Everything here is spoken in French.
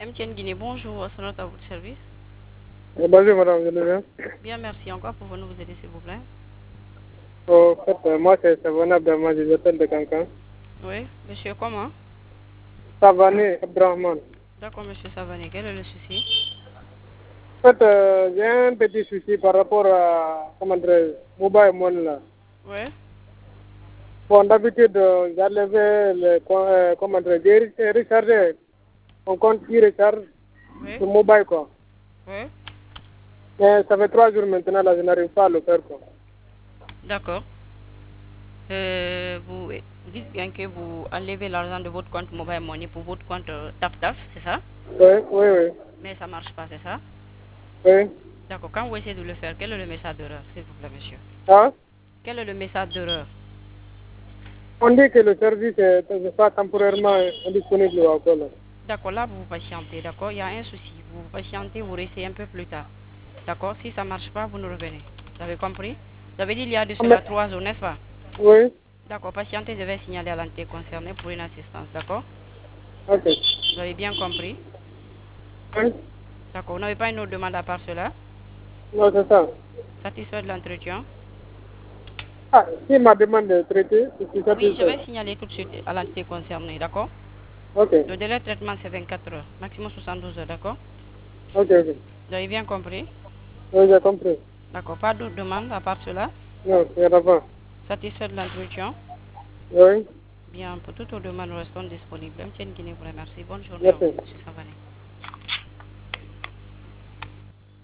MTN Guinée, bonjour, c'est notre à votre service. Bonjour madame, vous allez bien? Bien, merci. Encore pouvons-nous vous aider, s'il vous plaît? En fait, moi c'est Savane Abdelrahman, je appelle de Cancan. Oui, monsieur, comment? Savane Abdelrahman. D'accord, monsieur Savané, quel est le souci? En fait, j'ai un petit souci par rapport à, comment dire, Mobile Money là. Oui, Bon, d'habitude, j'enlevais le, comment dire, j'ai rechargé mon compte qui recharge oui, sur mobile quoi. oui. Mais ça fait 3 jours maintenant là, je n'arrive pas à le faire quoi. D'accord. Vous dites bien que vous enlevez l'argent de votre compte Mobile Money pour votre compte TapTaf, c'est ça? Oui, oui, oui, Mais ça ne marche pas, c'est ça? oui. D'accord, quand vous essayez de le faire, quel est le message d'erreur, s'il vous plaît, monsieur? Ah, Quel est le message d'erreur? on dit que le service est pas temporairement indisponible encore là. D'accord, là, vous patientez, d'accord? Il y a un souci. Vous patientez, vous restez un peu plus tard. D'accord? Si ça ne marche pas, vous nous revenez. Vous avez compris? Vous avez dit il y a de Mais, cela 3 jours, n'est-ce pas? oui, D'accord, patientez, je vais signaler à l'entité concernée pour une assistance, d'accord? ok. Vous avez bien compris? Oui. D'accord, vous n'avez pas une autre demande à part cela? Non, c'est ça. Satisfait de l'entretien? Ah, si ma demande est traitée, je suis Oui, je satisfait. vais signaler tout de suite à l'entité concernée, d'accord? Ok, Le délai de traitement, c'est 24 heures, maximum 72 heures, d'accord? ok, ok. Vous avez bien compris? Oui, j'ai compris. D'accord, pas d'autres demandes à part cela? Non, il n'y en a pas. Satisfait de l'entretien? Oui, Bien, pour toutes vos demandes, nous restons disponibles. MTN Guinée vous remercie. Bonne journée à vous, merci. M. Savané.